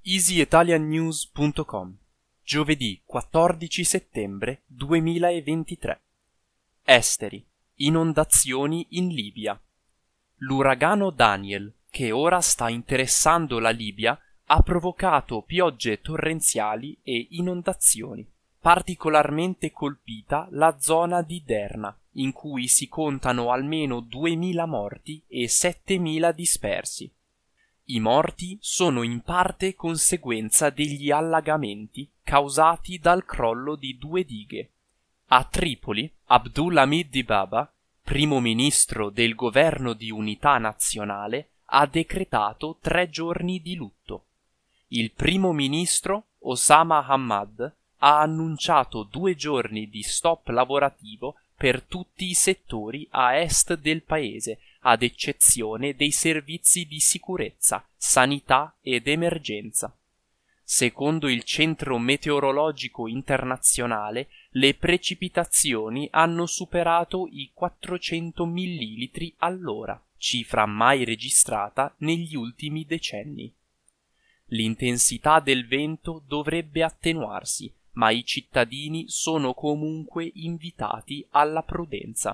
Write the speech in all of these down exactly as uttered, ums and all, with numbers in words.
easy italian news punto com, giovedì quattordici settembre duemilaventitré. Esteri. Inondazioni in Libia. L'uragano Daniel, che ora sta interessando la Libia, ha provocato piogge torrenziali e inondazioni. Particolarmente colpita la zona di Derna, in cui si contano almeno duemila morti e settemila dispersi. I morti sono in parte conseguenza degli allagamenti causati dal crollo di due dighe. A Tripoli, Abdulhamid Dibaba, primo ministro del governo di unità nazionale, ha decretato tre giorni di lutto. Il primo ministro, Osama Hamad, ha annunciato due giorni di stop lavorativo per tutti i settori a est del paese, ad eccezione dei servizi di sicurezza, sanità ed emergenza. Secondo il Centro Meteorologico Internazionale, le precipitazioni hanno superato i quattrocento millilitri all'ora, cifra mai registrata negli ultimi decenni. L'intensità del vento dovrebbe attenuarsi, ma i cittadini sono comunque invitati alla prudenza.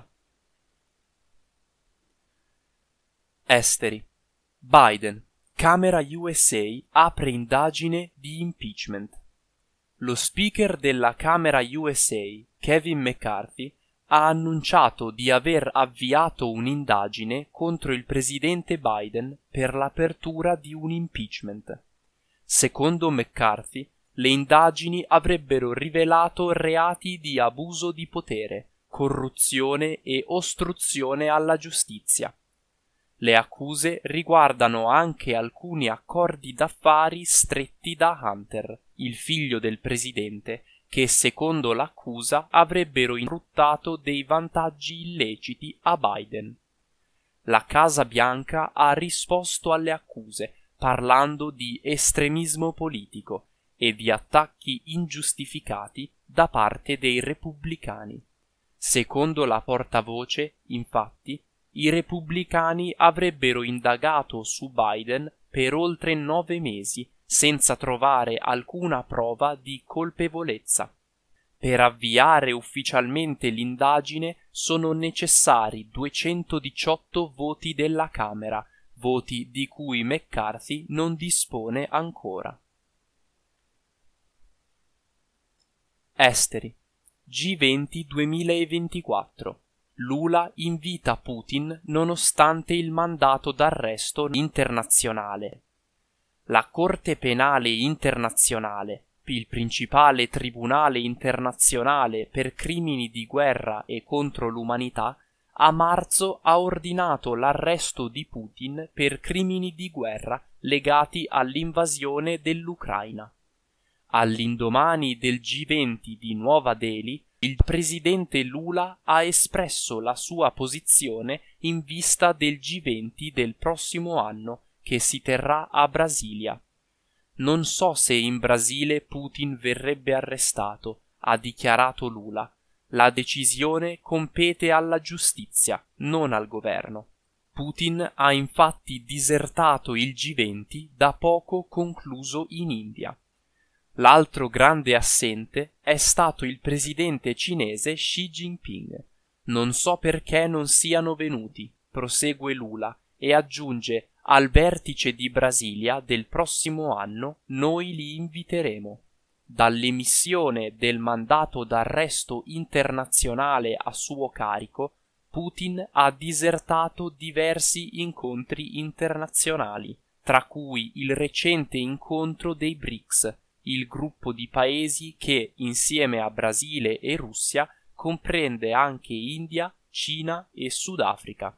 Esteri. Biden. Camera U S A apre indagine di impeachment. Lo speaker della Camera U S A, Kevin McCarthy, ha annunciato di aver avviato un'indagine contro il presidente Biden per l'apertura di un impeachment. Secondo McCarthy, le indagini avrebbero rivelato reati di abuso di potere, corruzione e ostruzione alla giustizia. Le accuse riguardano anche alcuni accordi d'affari stretti da Hunter, il figlio del presidente, che secondo l'accusa avrebbero infruttato dei vantaggi illeciti a Biden. La Casa Bianca ha risposto alle accuse, parlando di estremismo politico e di attacchi ingiustificati da parte dei repubblicani. Secondo la portavoce, infatti, i repubblicani avrebbero indagato su Biden per oltre nove mesi senza trovare alcuna prova di colpevolezza. Per avviare ufficialmente l'indagine sono necessari duecentodiciotto voti della Camera, voti di cui McCarthy non dispone ancora. Esteri. G venti duemilaventiquattro. Lula invita Putin nonostante il mandato d'arresto internazionale. La Corte Penale Internazionale, il principale tribunale internazionale per crimini di guerra e contro l'umanità, a marzo ha ordinato l'arresto di Putin per crimini di guerra legati all'invasione dell'Ucraina. All'indomani del G venti di Nuova Delhi, il presidente Lula ha espresso la sua posizione in vista del G venti del prossimo anno, che si terrà a Brasilia. Non so se in Brasile Putin verrebbe arrestato, ha dichiarato Lula. La decisione compete alla giustizia, non al governo. Putin ha infatti disertato il G venti da poco concluso in India. L'altro grande assente è stato il presidente cinese Xi Jinping. Non so perché non siano venuti, prosegue Lula, e aggiunge: al vertice di Brasilia del prossimo anno noi li inviteremo. Dall'emissione del mandato d'arresto internazionale a suo carico, Putin ha disertato diversi incontri internazionali, tra cui il recente incontro dei B R I C S, il gruppo di paesi che, insieme a Brasile e Russia, comprende anche India, Cina e Sudafrica.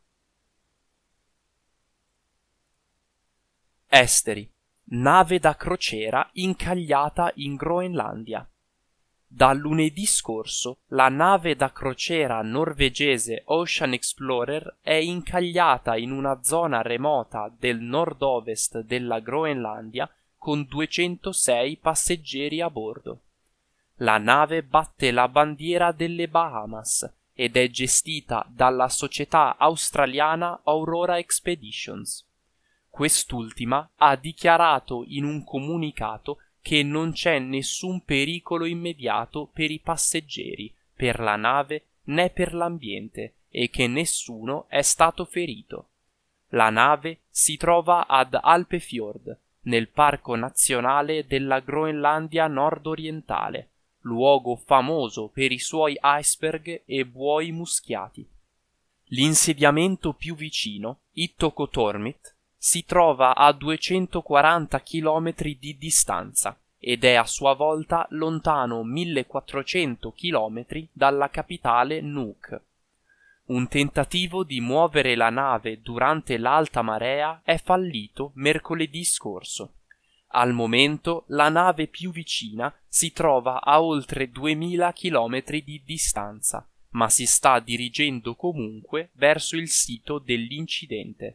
Esteri. Nave da crociera incagliata in Groenlandia. Da lunedì scorso la nave da crociera norvegese Ocean Explorer è incagliata in una zona remota del nord-ovest della Groenlandia con duecentosei passeggeri a bordo. La nave batte la bandiera delle Bahamas ed è gestita dalla società australiana Aurora Expeditions. Quest'ultima ha dichiarato in un comunicato che non c'è nessun pericolo immediato per i passeggeri, per la nave né per l'ambiente e che nessuno è stato ferito. La nave si trova ad Alpefjord, nel Parco Nazionale della Groenlandia nord-orientale, luogo famoso per i suoi iceberg e buoi muschiati. L'insediamento più vicino, Ittoqqortoormiit, si trova a duecentoquaranta chilometri di distanza ed è a sua volta lontano millequattrocento chilometri dalla capitale Nuuk. Un tentativo di muovere la nave durante l'alta marea è fallito mercoledì scorso. Al momento la nave più vicina si trova a oltre duemila chilometri di distanza, ma si sta dirigendo comunque verso il sito dell'incidente.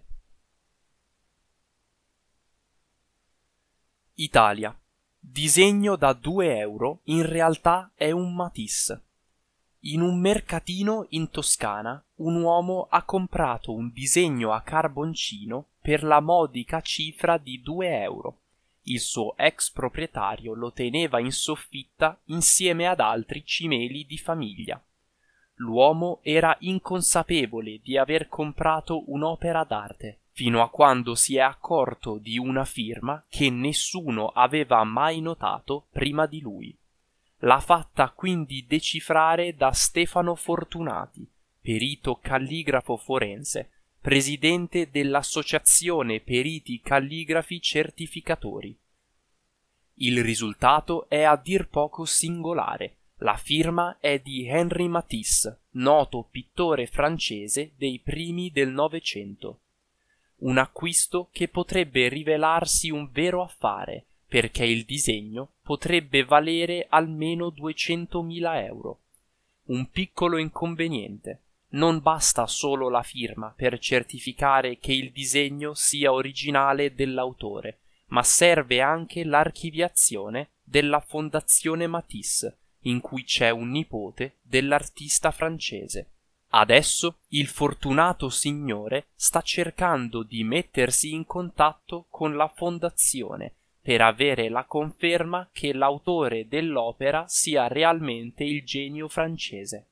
Italia. Disegno da due euro in realtà è un Matisse. In un mercatino in Toscana un uomo ha comprato un disegno a carboncino per la modica cifra di due euro. Il suo ex proprietario lo teneva in soffitta insieme ad altri cimeli di famiglia. L'uomo era inconsapevole di aver comprato un'opera d'arte, fino a quando si è accorto di una firma che nessuno aveva mai notato prima di lui. L'ha fatta quindi decifrare da Stefano Fortunati, perito calligrafo forense, presidente dell'Associazione Periti Calligrafi Certificatori. Il risultato è a dir poco singolare. La firma è di Henri Matisse, noto pittore francese dei primi del Novecento. Un acquisto che potrebbe rivelarsi un vero affare, perché il disegno potrebbe valere almeno duecentomila euro. Un piccolo inconveniente: non basta solo la firma per certificare che il disegno sia originale dell'autore, ma serve anche l'archiviazione della Fondazione Matisse, in cui c'è un nipote dell'artista francese. Adesso il fortunato signore sta cercando di mettersi in contatto con la fondazione per avere la conferma che l'autore dell'opera sia realmente il genio francese.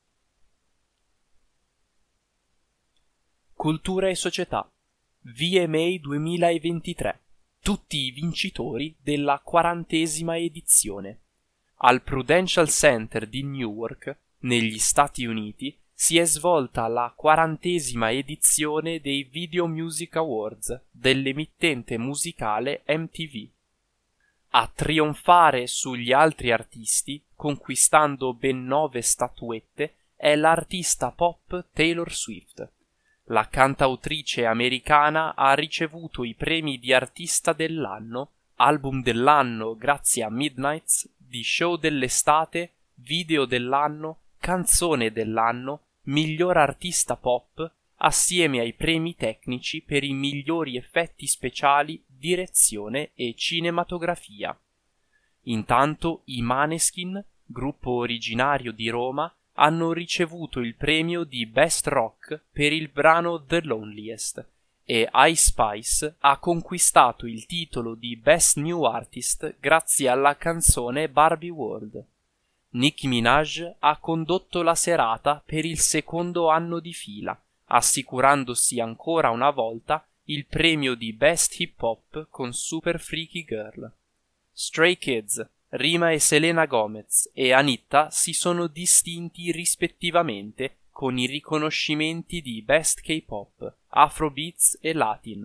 Cultura e società. V M A duemilaventitré. Tutti i vincitori della quarantesima edizione. Al Prudential Center di Newark, negli Stati Uniti, si è svolta la quarantesima edizione dei Video Music Awards dell'emittente musicale M T V. A trionfare sugli altri artisti, conquistando ben nove statuette, è l'artista pop Taylor Swift. La cantautrice americana ha ricevuto i premi di artista dell'anno, album dell'anno grazie a Midnights, di show dell'estate, video dell'anno, canzone dell'anno, miglior artista pop, assieme ai premi tecnici per i migliori effetti speciali, direzione e cinematografia. Intanto i Maneskin, gruppo originario di Roma, hanno ricevuto il premio di Best Rock per il brano The Loneliest e Ice Spice ha conquistato il titolo di Best New Artist grazie alla canzone Barbie World. Nicki Minaj ha condotto la serata per il secondo anno di fila, assicurandosi ancora una volta il premio di Best Hip Hop con Super Freaky Girl. Stray Kids, Rima e Selena Gomez e Anitta si sono distinti rispettivamente con i riconoscimenti di Best K-Pop, Afrobeats e Latin.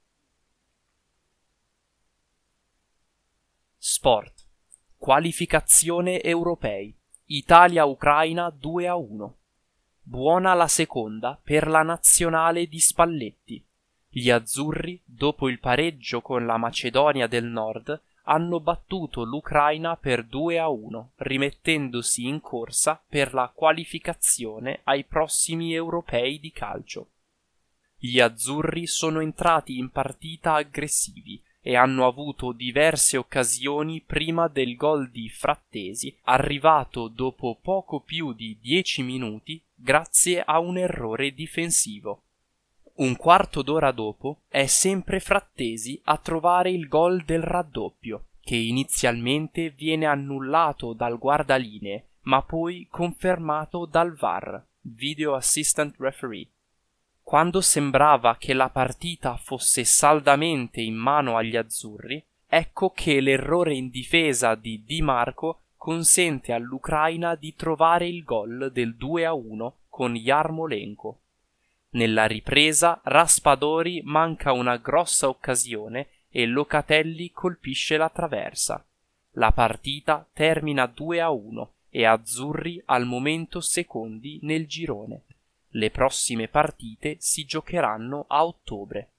Sport. Qualificazione europei. Italia-Ucraina due a uno. Buona la seconda per la nazionale di Spalletti. Gli azzurri, dopo il pareggio con la Macedonia del Nord, hanno battuto l'Ucraina per due a uno, rimettendosi in corsa per la qualificazione ai prossimi europei di calcio. Gli azzurri sono entrati in partita aggressivi e hanno avuto diverse occasioni prima del gol di Frattesi, arrivato dopo poco più di dieci minuti grazie a un errore difensivo. Un quarto d'ora dopo è sempre Frattesi a trovare il gol del raddoppio, che inizialmente viene annullato dal guardalinee, ma poi confermato dal V A R, Video Assistant Referee. Quando sembrava che la partita fosse saldamente in mano agli azzurri, ecco che l'errore in difesa di Di Marco consente all'Ucraina di trovare il gol del due a uno con Yarmolenko. Nella ripresa Raspadori manca una grossa occasione e Locatelli colpisce la traversa. La partita termina due a uno e azzurri al momento secondi nel girone. Le prossime partite si giocheranno a ottobre.